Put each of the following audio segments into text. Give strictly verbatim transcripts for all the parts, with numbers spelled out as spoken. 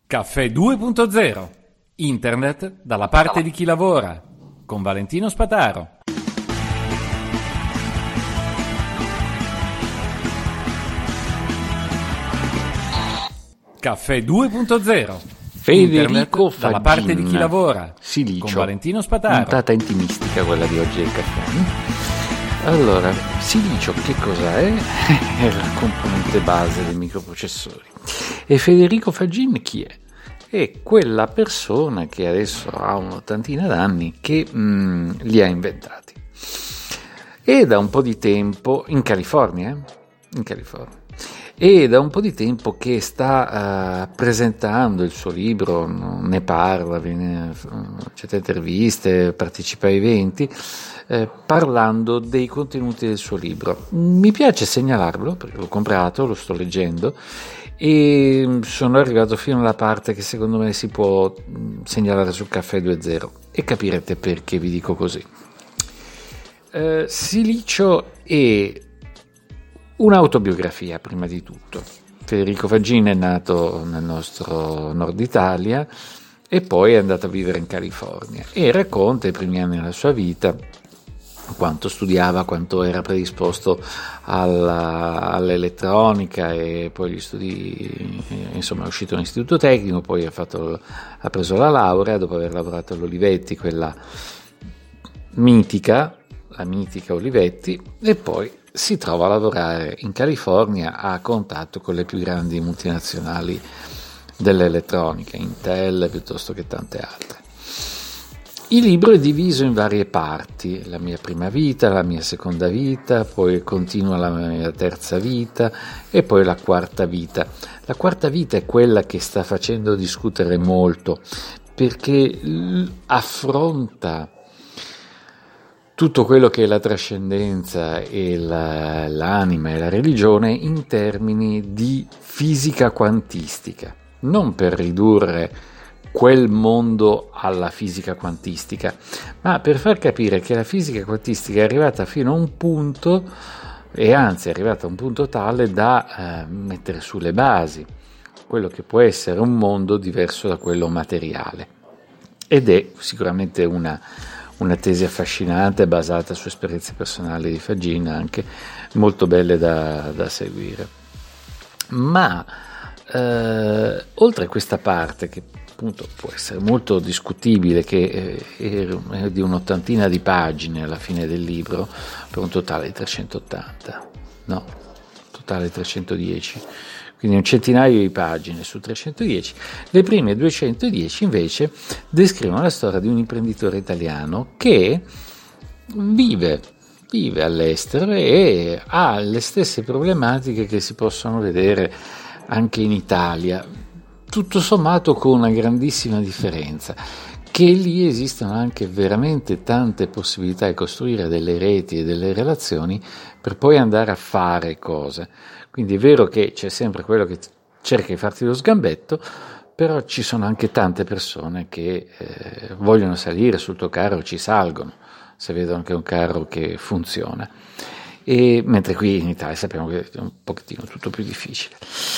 Caffè due punto zero. Internet dalla parte di chi lavora. Con Valentino Spataro. Caffè due punto zero. Federico Faggin, dalla parte di chi lavora. Silicio. Con Valentino Spataro. Puntata intimistica quella di oggi del caffè. Allora, silicio che cosa è? È la componente base dei microprocessori. E Federico Faggin chi è? È quella persona che adesso ha un'ottantina d'anni che mh, li ha inventati. E da un po' di tempo, in California, eh? in California, e da un po' di tempo che sta uh, presentando il suo libro, ne parla, viene, c'è interviste, partecipa a eventi, eh, parlando dei contenuti del suo libro. Mi piace segnalarlo perché l'ho comprato, lo sto leggendo e sono arrivato fino alla parte che secondo me si può segnalare sul Caffè due punto zero e capirete perché vi dico così. Eh, Silicio è un'autobiografia prima di tutto. Federico Faggin è nato nel nostro nord Italia e poi è andato a vivere in California e racconta i primi anni della sua vita, quanto studiava, quanto era predisposto alla, all'elettronica e poi gli studi, insomma è uscito all'istituto tecnico, poi ha, fatto, ha preso la laurea dopo aver lavorato all'Olivetti, quella mitica, la mitica Olivetti, e poi si trova a lavorare in California a contatto con le più grandi multinazionali dell'elettronica, Intel piuttosto che tante altre. Il libro è diviso in varie parti, la mia prima vita, la mia seconda vita, poi continua la mia terza vita e poi la quarta vita. La quarta vita è quella che sta facendo discutere molto perché affronta tutto quello che è la trascendenza e la, l'anima e la religione in termini di fisica quantistica, non per ridurre quel mondo alla fisica quantistica, ma per far capire che la fisica quantistica è arrivata fino a un punto, e anzi è arrivata a un punto tale da eh, mettere sulle basi quello che può essere un mondo diverso da quello materiale, ed è sicuramente una una tesi affascinante basata su esperienze personali di Faggin, anche molto belle da, da seguire. Ma eh, oltre a questa parte che appunto può essere molto discutibile, che è, è di un'ottantina di pagine alla fine del libro per un totale di trecentottanta, no, totale trecentodieci, quindi un centinaio di pagine su trecentodieci. Le prime duecentodieci invece descrivono la storia di un imprenditore italiano che vive, vive all'estero e ha le stesse problematiche che si possono vedere anche in Italia, tutto sommato con una grandissima differenza, che lì esistono anche veramente tante possibilità di costruire delle reti e delle relazioni per poi andare a fare cose. Quindi è vero che c'è sempre quello che cerca di farti lo sgambetto, però ci sono anche tante persone che eh, vogliono salire sul tuo carro, ci salgono, se vedono che è un carro che funziona. E mentre qui in Italia sappiamo che è un pochettino tutto più difficile.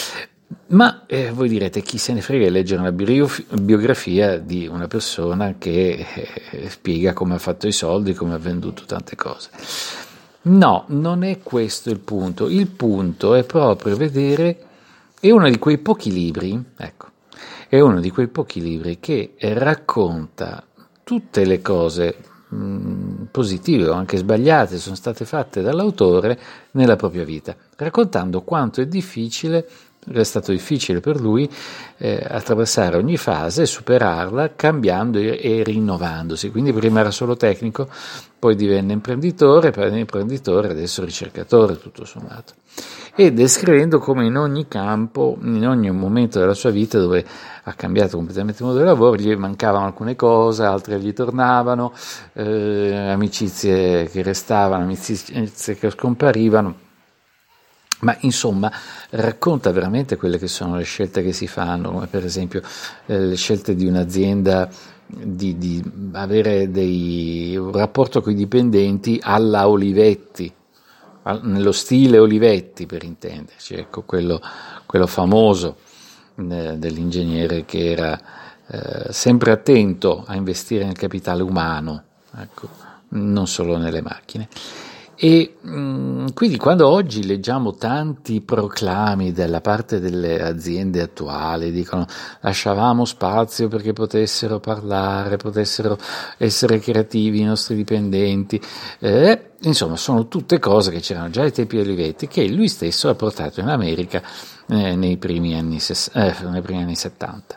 Ma eh, voi direte, chi se ne frega di leggere una biografia di una persona che eh, spiega come ha fatto i soldi, come ha venduto tante cose. No, non è questo il punto. Il punto è proprio vedere, è uno di quei pochi libri, ecco, è uno di quei pochi libri che racconta tutte le cose mh, positive o anche sbagliate sono state fatte dall'autore nella propria vita, raccontando quanto è difficile, è stato difficile per lui eh, attraversare ogni fase, superarla, cambiando e, e rinnovandosi. Quindi prima era solo tecnico, poi divenne imprenditore, poi imprenditore, adesso ricercatore, tutto sommato. E descrivendo come in ogni campo, in ogni momento della sua vita dove ha cambiato completamente il modo di lavoro, gli mancavano alcune cose, altre gli tornavano, eh, amicizie che restavano, amicizie che scomparivano. Ma insomma racconta veramente quelle che sono le scelte che si fanno, come per esempio eh, le scelte di un'azienda di, di avere dei, un rapporto con i dipendenti alla Olivetti, al, nello stile Olivetti per intenderci, ecco, quello, quello famoso eh, dell'ingegnere che era eh, sempre attento a investire nel capitale umano, ecco, non solo nelle macchine. E mh, quindi quando oggi leggiamo tanti proclami dalla parte delle aziende attuali, dicono lasciavamo spazio perché potessero parlare, potessero essere creativi i nostri dipendenti, eh, insomma sono tutte cose che c'erano già ai tempi di Olivetti, che lui stesso ha portato in America eh, nei primi anni, eh, nei primi anni settanta.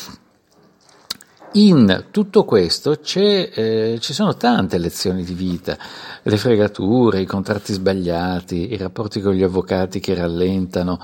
In tutto questo c'è, eh, ci sono tante lezioni di vita, le fregature, i contratti sbagliati, i rapporti con gli avvocati che rallentano,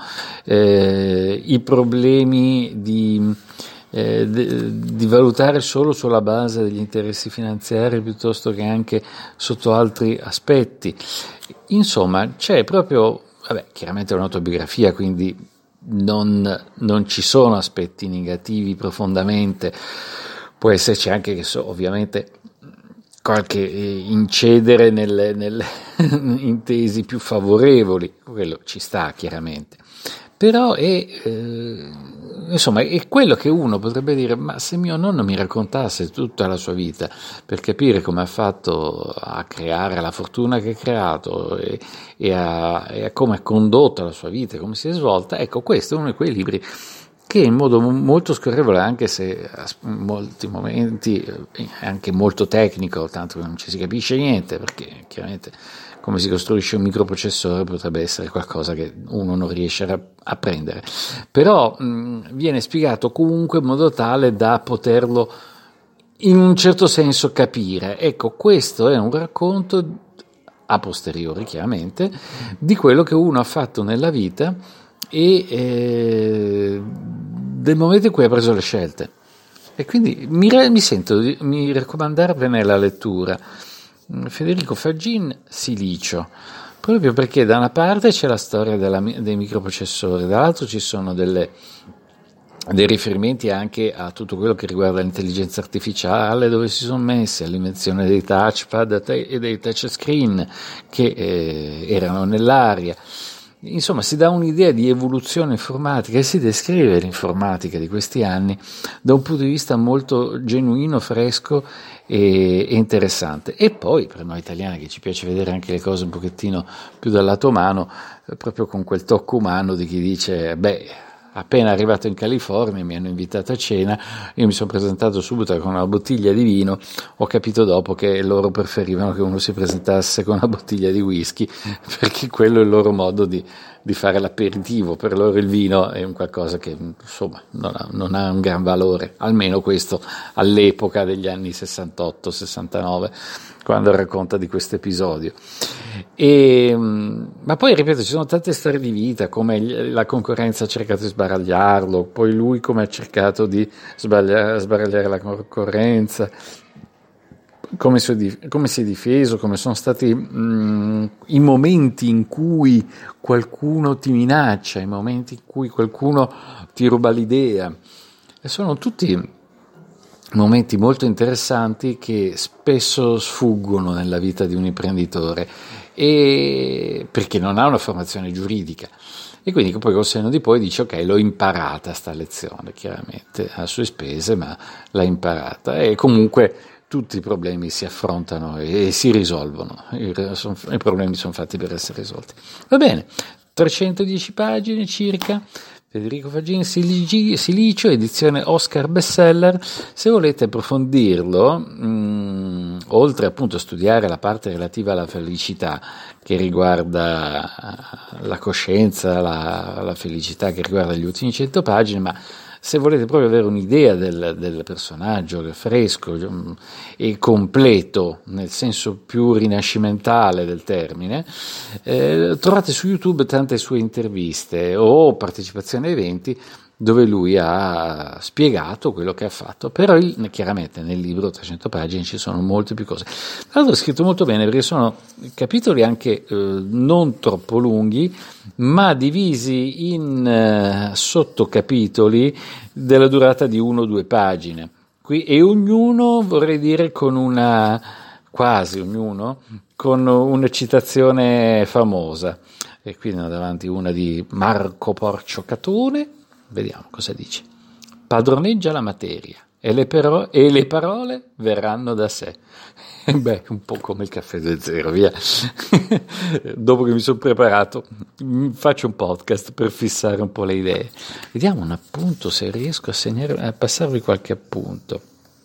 eh, i problemi di, eh, di, di valutare solo sulla base degli interessi finanziari piuttosto che anche sotto altri aspetti. Insomma, c'è proprio, vabbè, chiaramente è un'autobiografia, quindi non, non ci sono aspetti negativi profondamente. Può esserci anche che so, ovviamente qualche incedere nelle, nelle in tesi più favorevoli, quello ci sta chiaramente, però è, eh, insomma, è quello che uno potrebbe dire, ma se mio nonno mi raccontasse tutta la sua vita per capire come ha fatto a creare la fortuna che ha creato e, e, a, e a come ha condotto la sua vita, come si è svolta, ecco, questo è uno di quei libri che in modo molto scorrevole, anche se in molti momenti è anche molto tecnico, tanto che non ci si capisce niente, perché chiaramente come si costruisce un microprocessore potrebbe essere qualcosa che uno non riesce a, a prendere, però mh, viene spiegato comunque in modo tale da poterlo in un certo senso capire. Ecco, questo è un racconto a posteriori chiaramente di quello che uno ha fatto nella vita e eh, del momento in cui ha preso le scelte, e quindi mi, mi sento di mi raccomandarvene la lettura. Federico Faggin, Silicio, proprio perché da una parte c'è la storia della, dei microprocessori, dall'altro ci sono delle, dei riferimenti anche a tutto quello che riguarda l'intelligenza artificiale, dove si sono messi all'invenzione dei touchpad e dei touchscreen che eh, erano nell'aria. Insomma, si dà un'idea di evoluzione informatica e si descrive l'informatica di questi anni da un punto di vista molto genuino, fresco e, e interessante. E poi, per noi italiani che ci piace vedere anche le cose un pochettino più dal lato umano, eh, proprio con quel tocco umano di chi dice, beh, appena arrivato in California mi hanno invitato a cena, io mi sono presentato subito con una bottiglia di vino, ho capito dopo che loro preferivano che uno si presentasse con una bottiglia di whisky, perché quello è il loro modo di, di fare l'aperitivo. Per loro il vino è un qualcosa che insomma non ha, non ha un gran valore, almeno questo all'epoca degli anni sessantotto sessantanove, quando racconta di questo episodio. E, ma poi ripeto, ci sono tante storie di vita, come la concorrenza ha cercato di sbaragliarlo, poi lui come ha cercato di sbaragliare, sbaragliare la concorrenza, come si, come si è difeso, come sono stati mh, i momenti in cui qualcuno ti minaccia, i momenti in cui qualcuno ti ruba l'idea, e sono tutti momenti molto interessanti che spesso sfuggono nella vita di un imprenditore, e perché non ha una formazione giuridica, e quindi poi col senno di poi dice ok, l'ho imparata sta lezione, chiaramente a sue spese, ma l'ha imparata, e comunque tutti i problemi si affrontano e, e si risolvono, I, son, i problemi sono fatti per essere risolti. Va bene, trecentodieci pagine circa, Federico Faggin, Silicio, edizione Oscar bestseller. Se volete approfondirlo, mh, oltre appunto a studiare la parte relativa alla felicità, che riguarda la coscienza, la, la felicità che riguarda gli ultimi cento pagine, ma se volete proprio avere un'idea del, del personaggio fresco e completo, nel senso più rinascimentale del termine, eh, trovate su YouTube tante sue interviste o partecipazioni a eventi dove lui ha spiegato quello che ha fatto, però il, chiaramente nel libro trecento pagine ci sono molte più cose. Tra l'altro è scritto molto bene, perché sono capitoli anche eh, non troppo lunghi, ma divisi in eh, sottocapitoli della durata di uno o due pagine, qui, e ognuno, vorrei dire, con una quasi ognuno con una citazione famosa. E qui ne ho davanti una di Marco Porcio Catone, Vediamo cosa dice. Padroneggia la materia e le, pero- e le parole verranno da sé. Beh, un po' come il caffè due zero, via. Dopo che mi sono preparato, faccio un podcast per fissare un po' le idee. Vediamo un appunto, se riesco a, segnare, a passarvi qualche appunto.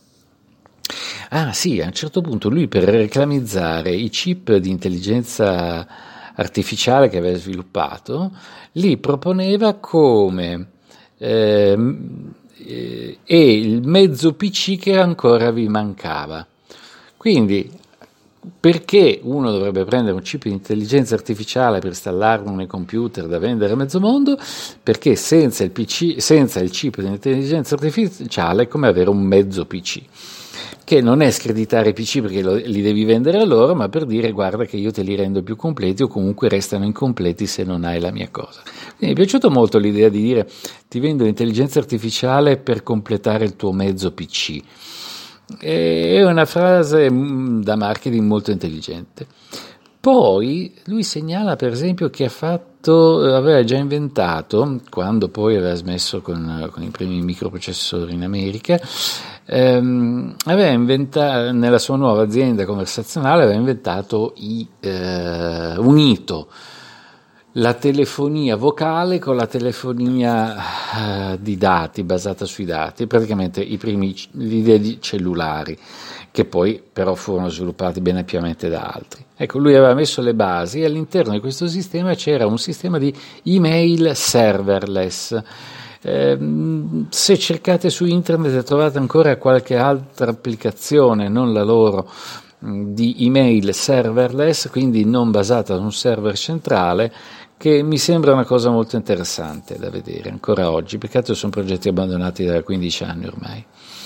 Ah sì, a un certo punto lui, per reclamizzare i chip di intelligenza artificiale che aveva sviluppato, li proponeva come eh, eh, e il mezzo P C che ancora vi mancava. Quindi, perché uno dovrebbe prendere un chip di intelligenza artificiale per installarlo nei computer da vendere a mezzo mondo? Perché senza il P C, senza il chip di intelligenza artificiale è come avere un mezzo P C, che non è screditare i P C perché lo, li devi vendere a loro, ma per dire guarda che io te li rendo più completi o comunque restano incompleti se non hai la mia cosa. Quindi mi è piaciuta molto l'idea di dire ti vendo l'intelligenza artificiale per completare il tuo mezzo P C. È una frase da marketing molto intelligente. Poi lui segnala per esempio che ha fatto, aveva già inventato, quando poi aveva smesso con, con i primi microprocessori in America, ehm, aveva inventato, nella sua nuova azienda conversazionale aveva inventato i, eh, unito la telefonia vocale con la telefonia uh, di dati, basata sui dati, praticamente i primi, l'idea di cellulari, che poi però furono sviluppati ben ampiamente da altri. Ecco, lui aveva messo le basi e all'interno di questo sistema c'era un sistema di email serverless. Eh, se cercate su internet trovate ancora qualche altra applicazione, non la loro, di email serverless, quindi non basata su un server centrale, che mi sembra una cosa molto interessante da vedere ancora oggi. Peccato sono progetti abbandonati da quindici anni ormai.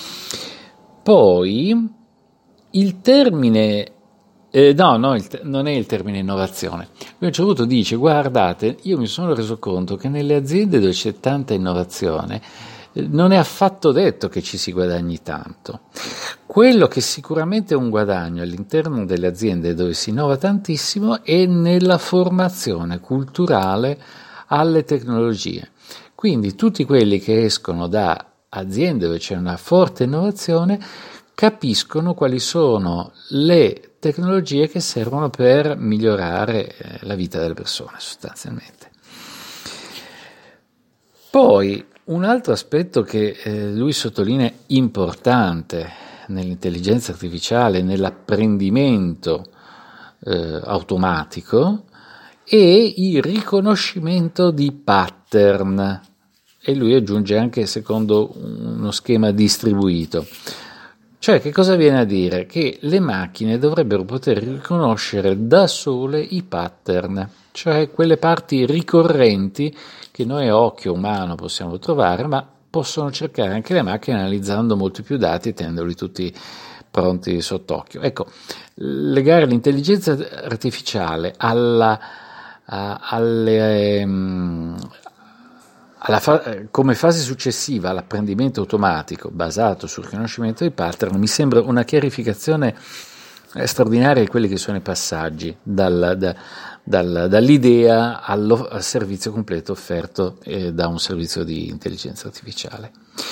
Poi il termine eh, no, no il, non è il termine innovazione. Lui a un certo punto dice guardate, io mi sono reso conto che nelle aziende dove c'è tanta innovazione non è affatto detto che ci si guadagni tanto. Quello che sicuramente è un guadagno all'interno delle aziende dove si innova tantissimo è nella formazione culturale alle tecnologie. Quindi tutti quelli che escono da aziende dove c'è una forte innovazione capiscono quali sono le tecnologie che servono per migliorare la vita delle persone sostanzialmente. Poi un altro aspetto che eh, lui sottolinea importante nell'intelligenza artificiale, nell'apprendimento eh, automatico, è il riconoscimento di pattern, e lui aggiunge anche secondo uno schema distribuito. Cioè, che cosa viene a dire? Che le macchine dovrebbero poter riconoscere da sole i pattern, cioè quelle parti ricorrenti che noi a occhio umano possiamo trovare, ma possono cercare anche le macchine analizzando molti più dati e tenendoli tutti pronti sott'occhio. Ecco, legare l'intelligenza artificiale alla, a, alle, um, alla fa- come fase successiva all'apprendimento automatico basato sul riconoscimento dei pattern mi sembra una chiarificazione straordinaria di quelli che sono i passaggi dal, da, dal, dall'idea allo, al servizio completo offerto eh, da un servizio di intelligenza artificiale.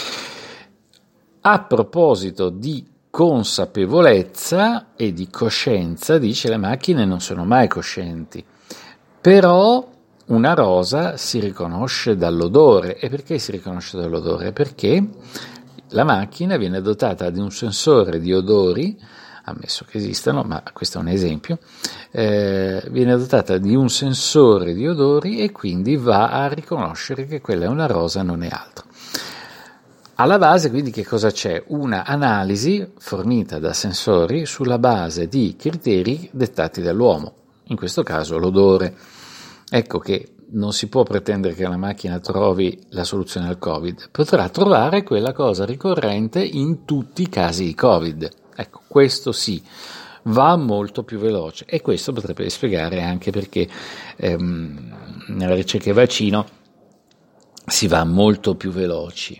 A proposito di consapevolezza e di coscienza, dice le macchine non sono mai coscienti, però una rosa si riconosce dall'odore. E perché si riconosce dall'odore? Perché la macchina viene dotata di un sensore di odori, ammesso che esistano, ma questo è un esempio, eh, viene dotata di un sensore di odori e quindi va a riconoscere che quella è una rosa, non è altro. Alla base quindi che cosa c'è? Una analisi fornita da sensori sulla base di criteri dettati dall'uomo, in questo caso l'odore. Ecco che non si può pretendere che la macchina trovi la soluzione al Covid, potrà trovare quella cosa ricorrente in tutti i casi di Covid. Ecco, questo sì, va molto più veloce e questo potrebbe spiegare anche perché ehm, nella ricerca di vaccino si va molto più veloci.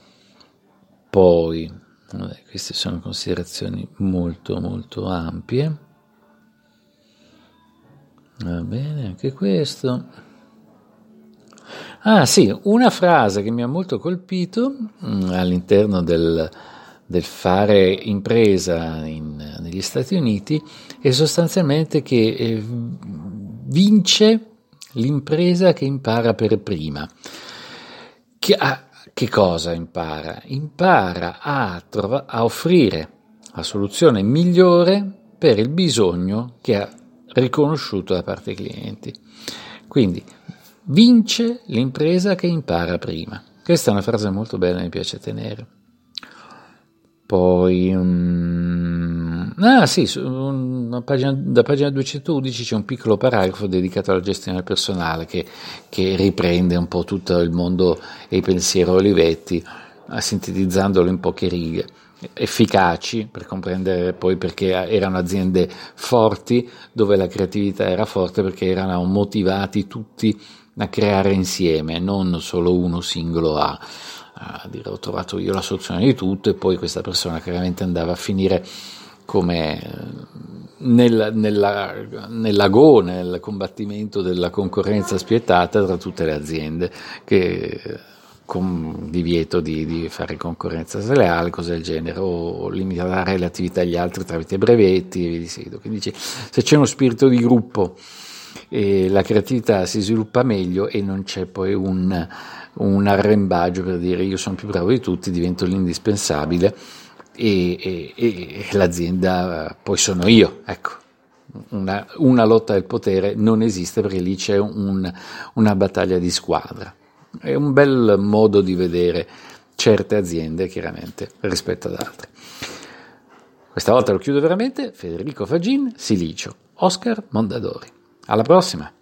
Poi, vabbè, queste sono considerazioni molto molto ampie. Va bene, anche questo. Ah sì, una frase che mi ha molto colpito mh, all'interno del, del fare impresa in, negli Stati Uniti è sostanzialmente che eh, vince l'impresa che impara per prima. Che, a, che cosa impara? Impara a, trova, a offrire la soluzione migliore per il bisogno che ha riconosciuto da parte dei clienti. Quindi vince l'impresa che impara prima. Questa è una frase molto bella, mi piace tenere. Poi, um, ah sì, su una pagina, da pagina duecentoundici c'è un piccolo paragrafo dedicato alla gestione del personale che, che riprende un po' tutto il mondo e il pensiero Olivetti, sintetizzandolo in poche righe, efficaci per comprendere poi perché erano aziende forti, dove la creatività era forte perché erano motivati tutti a creare insieme, non solo uno singolo a a dire ho trovato io la soluzione di tutto e poi questa persona chiaramente andava a finire come nel, nella, nell'agone, nel combattimento della concorrenza spietata tra tutte le aziende che con divieto di, di fare concorrenza sleale, cose del genere, o limitare le attività agli altri tramite brevetti e via di seguito. Quindi dice, se c'è uno spirito di gruppo e la creatività si sviluppa meglio e non c'è poi un un arrembaggio per dire io sono più bravo di tutti, divento l'indispensabile e, e, e l'azienda poi sono io, ecco. Una, una lotta del potere non esiste perché lì c'è un, una battaglia di squadra. È un bel modo di vedere certe aziende chiaramente rispetto ad altre. Questa volta lo chiudo veramente. Federico Fagin, Silicio, Oscar Mondadori. Alla prossima!